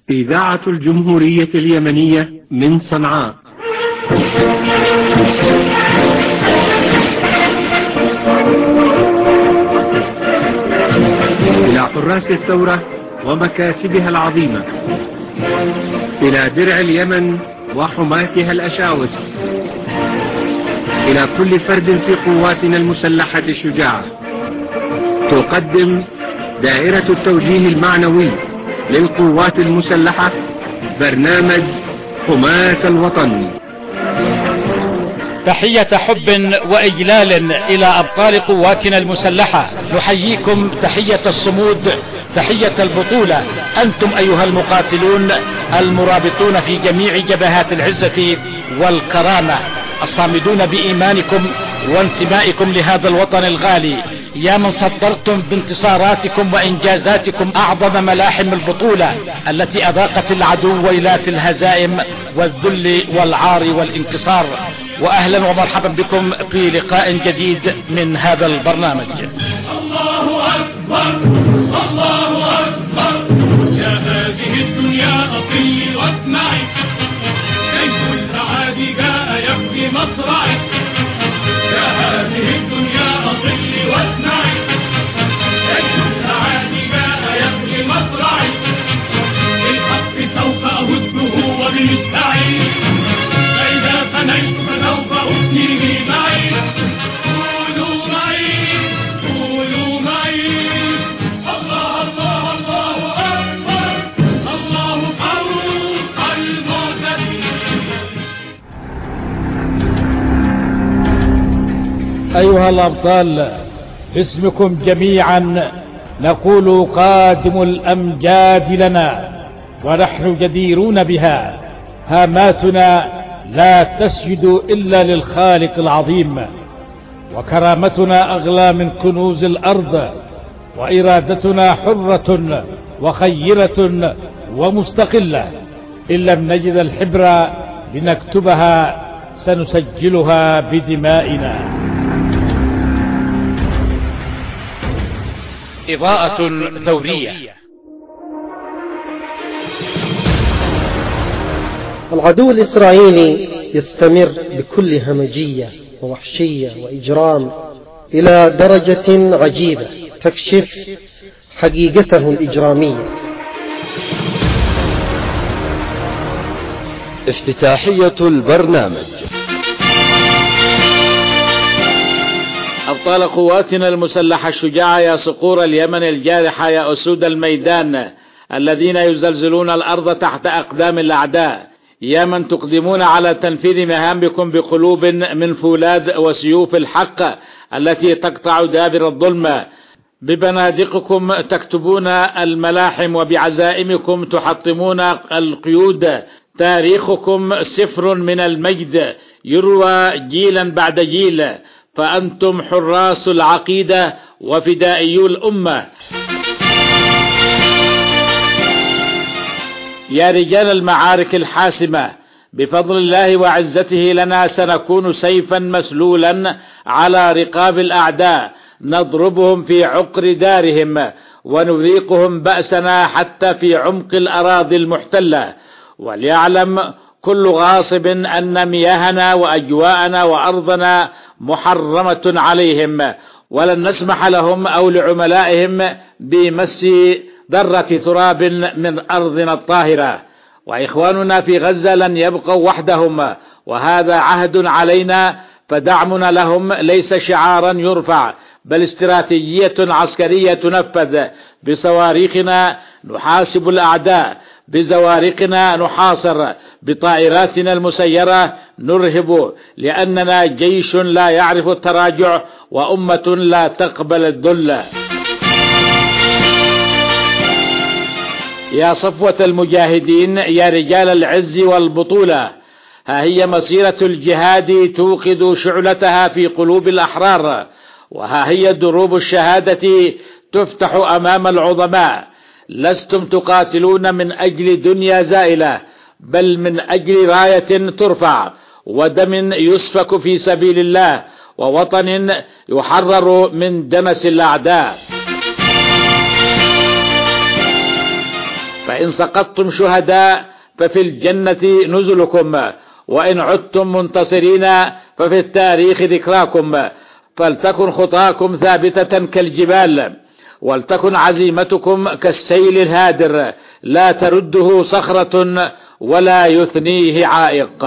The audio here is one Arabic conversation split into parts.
إذاعة الجمهورية اليمنية من صنعاء. إلى حراس الثورة ومكاسبها العظيمة، إلى درع اليمن وحماتها الأشاوس، إلى كل فرد في قواتنا المسلحة الشجاعة، تقدم دائرة التوجيه المعنوي للقوات المسلحة برنامج حماة الوطن. تحية حب وإجلال إلى أبطال قواتنا المسلحة، نحييكم تحية الصمود، تحية البطولة. أنتم أيها المقاتلون المرابطون في جميع جبهات العزة والكرامة، الصامدون بإيمانكم وانتمائكم لهذا الوطن الغالي، يا من صدرتم بانتصاراتكم وإنجازاتكم أعظم ملاحم البطولة التي أذاقت العدو ويلات الهزائم والذل والعار والانتصار. وأهلا ومرحبا بكم في لقاء جديد من هذا البرنامج. الله أكبر الله أكبر، يا هذه الدنيا أطلي واسمعي، كيف الأعادي جاء يبكي مصرعي، يا هذه الدنيا أطلي واسمعي، كيف الأعادي جاء يبكي مصرعي، بالحق سوف أهزه وبالسعي، فإذا فنيت فسوف أفنيه معي، قولوا معي قولوا معي، الله الله الله أكبر، الله فوق المعتدين. أيها الأبطال، باسمكم جميعا نقول قادم الأمجاد لنا ونحن جديرون بها، هاماتنا لا تسجد إلا للخالق العظيم، وكرامتنا أغلى من كنوز الأرض، وإرادتنا حرة وخيرة ومستقلة. إن لم نجد الحبر لنكتبها سنسجلها بدمائنا. إضاءة ثورية. العدو الإسرائيلي يستمر بكل همجية ووحشية وإجرام إلى درجة عجيبة تكشف حقيقته الإجرامية. افتتاحية البرنامج. أبطال قواتنا المسلحة الشجاعة، يا صقور اليمن الجارحة، يا أسود الميدان الذين يزلزلون الأرض تحت أقدام الأعداء، يا من تقدمون على تنفيذ مهامكم بقلوب من فولاذ وسيوف الحق التي تقطع دابر الظلم، ببنادقكم تكتبون الملاحم وبعزائمكم تحطمون القيود. تاريخكم سفر من المجد يروى جيلا بعد جيل، فأنتم حراس العقيدة وفدائيو الأمة. يا رجال المعارك الحاسمة، بفضل الله وعزته لنا سنكون سيفا مسلولا على رقاب الأعداء، نضربهم في عقر دارهم ونذيقهم بأسنا حتى في عمق الأراضي المحتلة. وليعلم كل غاصب أن مياهنا وأجواءنا وأرضنا محرمة عليهم، ولن نسمح لهم أو لعملائهم بمس ذرة تراب من أرضنا الطاهرة. وإخواننا في غزة لن يبقوا وحدهم، وهذا عهد علينا، فدعمنا لهم ليس شعارا يرفع، بل استراتيجية عسكرية تنفذ. بصواريخنا نحاسب الأعداء، بزوارقنا نحاصر، بطائراتنا المسيرة نرهب، لأننا جيش لا يعرف التراجع وأمة لا تقبل الذل. يا صفوة المجاهدين، يا رجال العز والبطولة، ها هي مسيرة الجهاد توقد شعلتها في قلوب الأحرار، وها هي دروب الشهادة تفتح أمام العظماء. لستم تقاتلون من أجل دنيا زائلة، بل من أجل راية ترفع، ودم يسفك في سبيل الله، ووطن يحرر من دنس الأعداء. فإن سقطتم شهداء ففي الجنة نزلكم، وإن عدتم منتصرين ففي التاريخ ذكراكم. فلتكن خطاكم ثابتة كالجبال، ولتكن عزيمتكم كالسيل الهادر، لا ترده صخرة ولا يثنيه عائق.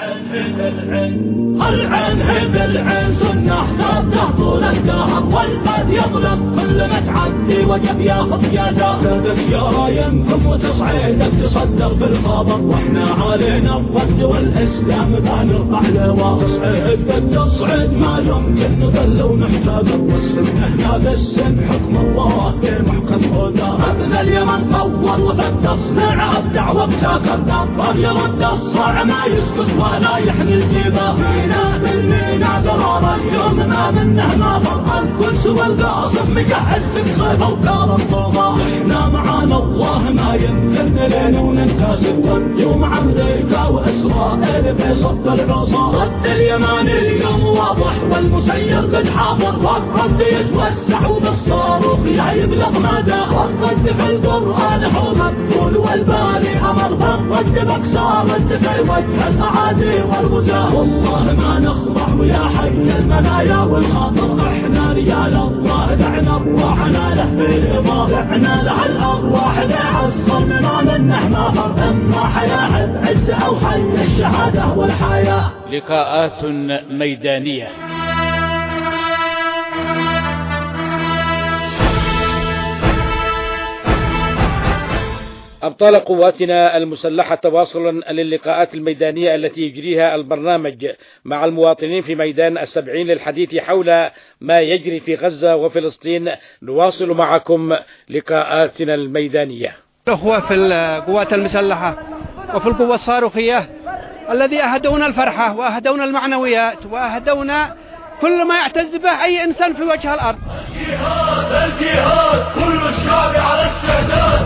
العين بالعين سنة تهطل الدهر، والبد يظلم كل ما تعدي وجب ياخذ جزاء. صدق جرايمكم وتصعيدك تصدر بالخبر، واحنا علينا الضد والاسلام فنرفع لواء. تصعيد قد تصعد ما يمكن نضل ونحتاج، والسنة هذا السن حكم الله في محكم هدى. ابن اليمن طول فتصنع الدعوة بساكر، فليرد الصاع ما يسكت ولا يحمل جيبه. بالمينا قرار اليوم ما منه ناظر، الكرس والقاصم مجهز في صيف وكار الطغى. احنا معانا الله ما يمكن نلين وننكسر، والجوم امريكا واسرائيل في صد العصا. رد اليمن اليوم واضح والمسير قد حاضر، والرد يتوسع وبالصاروخ يبلغ مدى. والرد في القران هو مقبول والباري امر، والرد باقصى رد في وجه الاعادي والغزاة. والله ما نخضع ويا حي المنايا والخاطر، احنا رجال الله دعنا ارواحنا له بالرضا. دعنا له الارواح لعصر ما منه مافر، اما حياه العز او حي الشهاده والحياه. لقاءات ميدانيه. أبطال قواتنا المسلحة تواصلا للقاءات الميدانية التي يجريها البرنامج مع المواطنين في ميدان السبعين للحديث حول ما يجري في غزة وفلسطين. نواصل معكم لقاءاتنا الميدانية. الأخوة في القوات المسلحة وفي القوة الصاروخية الذي أهدونا الفرحة وأهدونا المعنويات وأهدونا كل ما يعتز به أي إنسان في وجه الأرض. الجهاد كل الشعب على استعداد.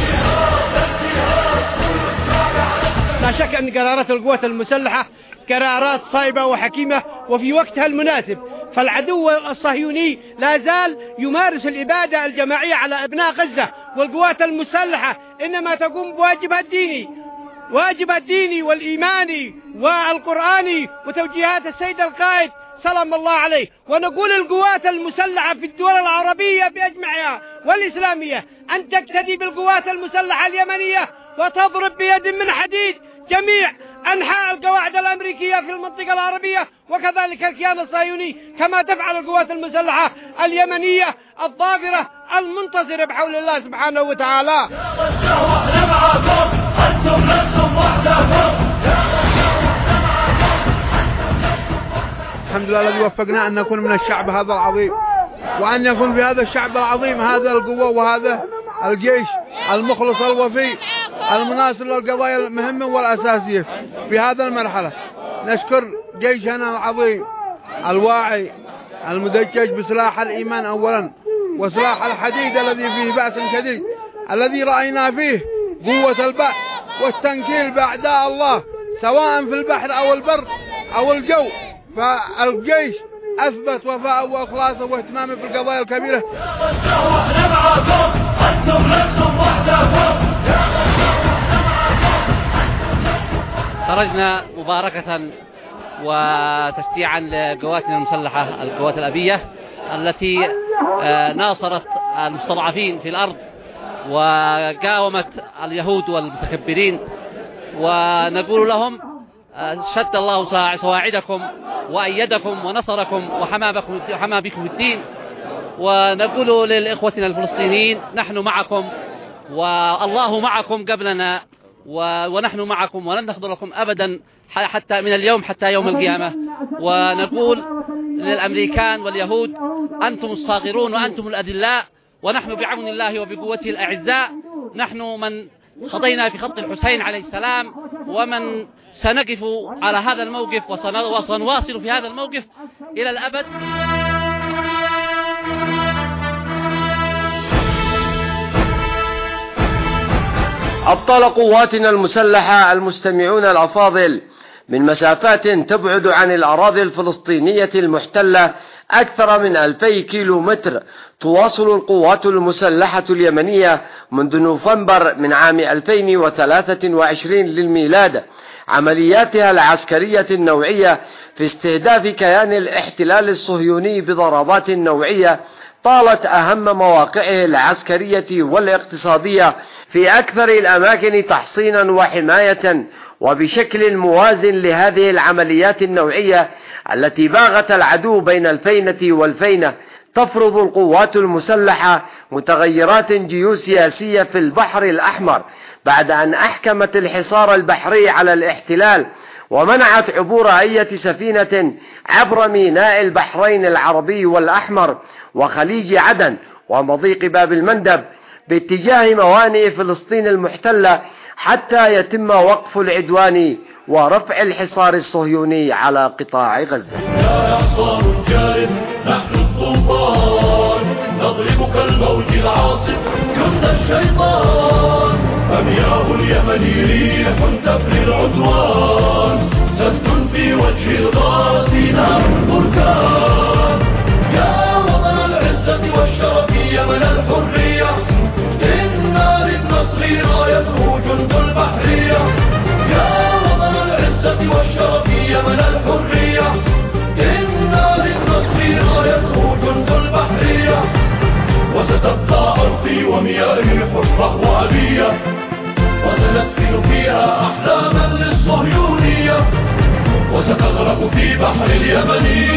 لا شك أن قرارات القوات المسلحة قرارات صائبة وحكيمة وفي وقتها المناسب، فالعدو الصهيوني لا زال يمارس الإبادة الجماعية على أبناء غزة، والقوات المسلحة إنما تقوم بواجبها الديني، واجبها الديني والإيماني والقرآني وتوجيهات السيد القائد سلام الله عليه. ونقول القوات المسلحة في الدول العربية بأجمعها والإسلامية أن تقتدي بالقوات المسلحة اليمنية وتضرب بيد من حديد جميع أنحاء القواعد الأمريكية في المنطقة العربية، وكذلك الكيان الصهيوني كما تفعل القوات المسلحة اليمنية الظافرة المنتصرة بحول الله سبحانه وتعالى. الحمد لله الذي وفقنا أن نكون من الشعب هذا العظيم، وأن يكون في هذا الشعب العظيم هذا القوة وهذا الجيش المخلص الوفي المناصر للقضايا المهمة والأساسية في هذا المرحلة. نشكر جيشنا العظيم الواعي المدجج بسلاح الإيمان أولا وسلاح الحديد الذي فيه بأس شديد، الذي رأينا فيه قوة البأس والتنكيل بأعداء الله سواء في البحر أو البر أو الجو. فالجيش أثبت وفاءه وإخلاصه واهتمامه في القضايا الكبيرة. خرجنا مباركة وتشجيعا لقواتنا المسلحة القوات الأبية التي ناصرت المستضعفين في الأرض وقاومت اليهود والمتكبرين، ونقول لهم شد الله سواعدكم وأيدكم ونصركم وحمى بكم الدين. ونقول لإخوتنا الفلسطينيين نحن معكم والله معكم قبلنا ونحن معكم ولن نخذلكم أبدا حتى من اليوم حتى يوم القيامة. ونقول للأمريكان واليهود أنتم الصاغرون وأنتم الأذلاء، ونحن بعون الله وبقوته الأعزاء، نحن من خطينا في خط الحسين عليه السلام، ومن سنقف على هذا الموقف وسنواصل في هذا الموقف إلى الأبد. أبطال قواتنا المسلحة المستمعون الأفاضل، من مسافات تبعد عن الأراضي الفلسطينية المحتلة أكثر من 2000 كيلومتر تواصل القوات المسلحة اليمنية منذ نوفمبر من عام 2023 للميلاد عملياتها العسكرية النوعية في استهداف كيان الاحتلال الصهيوني بضربات نوعية طالت أهم مواقعه العسكرية والاقتصادية في أكثر الأماكن تحصينا وحماية، وبشكل موازن لهذه العمليات النوعية التي باغت العدو بين الفينة والفينة. تفرض القوات المسلحة متغيرات جيوسياسية في البحر الأحمر بعد أن أحكمت الحصار البحري على الاحتلال ومنعت عبور أي سفينة عبر ميناء البحرين العربي والأحمر وخليج عدن ومضيق باب المندب باتجاه موانئ فلسطين المحتلة حتى يتم وقف العدوان ورفع الحصار الصهيوني على قطاع غزة. يا إعصار جارم نحن الطوفان نضرب كالموج العاصف جند الشيطان، فمياه اليمن ريح تفري العدوان، سد في وجه الغاصي نار البركان. يا وطن العزة والشرف يمن الحرية، إنا للنصر رايته جند البحرية. يا وطن العزة والشرف يمن الحرية، إنا للنصر رايته جند البحرية. وستبقى أرضي ومياهي حرة وأبية، وسنسكن فيها أحلاما للصهيونية، وستغرق في بحر اليمن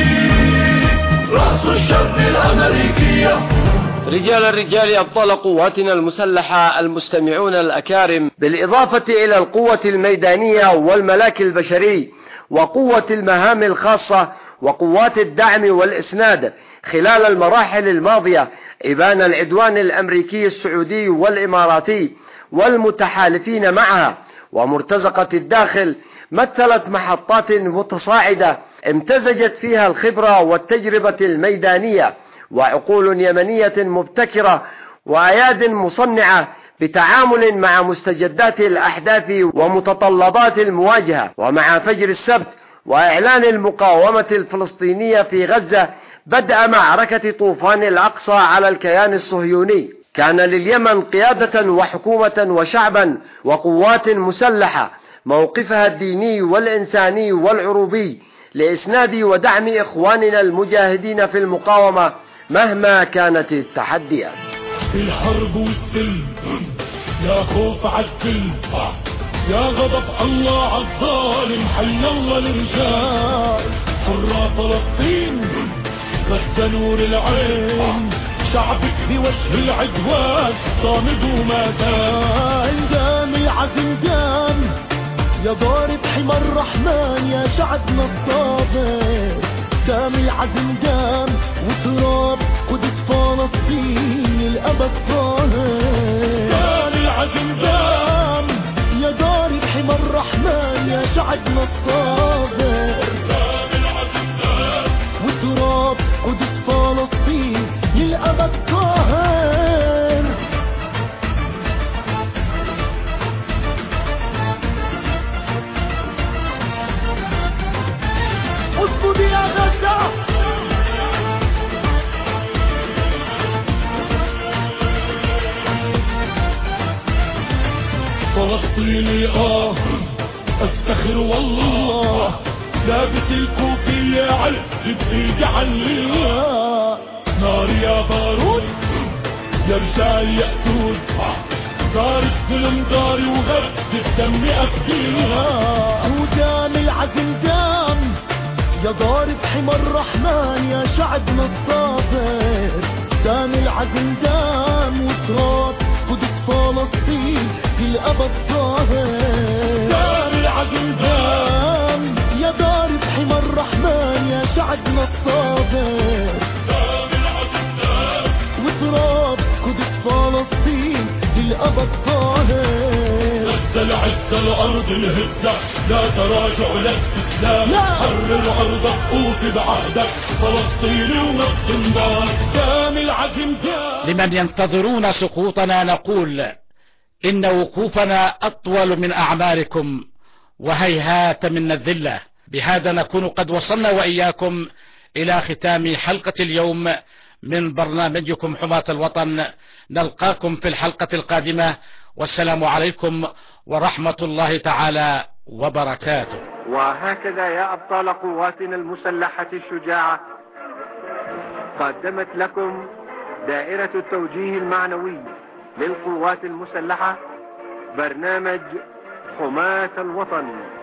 رأس الشر الأمريكية. رجال الرجال أبطال قواتنا المسلحة المستمعون الأكارم، بالإضافة إلى القوة الميدانية والملاك البشري وقوة المهام الخاصة وقوات الدعم والإسناد، خلال المراحل الماضية إبان العدوان الأمريكي السعودي والإماراتي والمتحالفين معها ومرتزقة الداخل مثلت محطات متصاعدة امتزجت فيها الخبرة والتجربة الميدانية وعقول يمنية مبتكرة وأياد مصنعة بتعامل مع مستجدات الأحداث ومتطلبات المواجهة. ومع فجر السبت وإعلان المقاومة الفلسطينية في غزة بدأ معركة طوفان الأقصى على الكيان الصهيوني، كان لليمن قيادة وحكومة وشعبا وقوات مسلحة موقفها الديني والإنساني والعروبي لإسناد ودعم إخواننا المجاهدين في المقاومة مهما كانت التحديات. الحرب والسلم يا خوف عالسلم، يا غضب الله عالظالم، حي الله الرجال. حرة فلسطين غزة نور العين، شعبك بوجه العدوان صامد وما زال. دام العزم دام يا ضارب حمى الرحمن يا شعبنا الصابر. دام العزم دام وتراب قدس فلسطين الأبد طاهر. دام العزم دام يا ضارب حمى الرحمن يا شعبنا الصابر. دام العزم دام وتراب قدس فلسطين الأبد طاهر. اصبر يا غزة فلسطيني استخر والله، لابس الكوفية علق بإيدي عليها. نار يا بارود يا رجال يأسود، دار الظلم داري وغرب الدم أبكيها. ودام العزم دام يا ضارب حمى الرحمن يا شعبنا الصابر. دام العزم دام وتراب قدس فلسطين الأبد طاهر. دام العزم دام يا ضارب حمى الرحمن يا شعبنا الصابر. دام العزم دام وتراب قدس فلسطين الأبد طاهر. غزة العزة الأرض الهزة، لا تراجع لا استسلام، حرر أرضك قوت بعهدك فلسطين ونص دار. دام العزم دام. لمن ينتظرون سقوطنا نقول إن وقوفنا أطول من أعماركم وهيهات من الذلة. بهذا نكون قد وصلنا وإياكم إلى ختام حلقة اليوم من برنامجكم حماة الوطن. نلقاكم في الحلقة القادمة، والسلام عليكم ورحمة الله تعالى وبركاته. وهكذا يا أبطال قواتنا المسلحة الشجاعة قدمت لكم دائرة التوجيه المعنوي للقوات المسلحة برنامج حماة الوطن.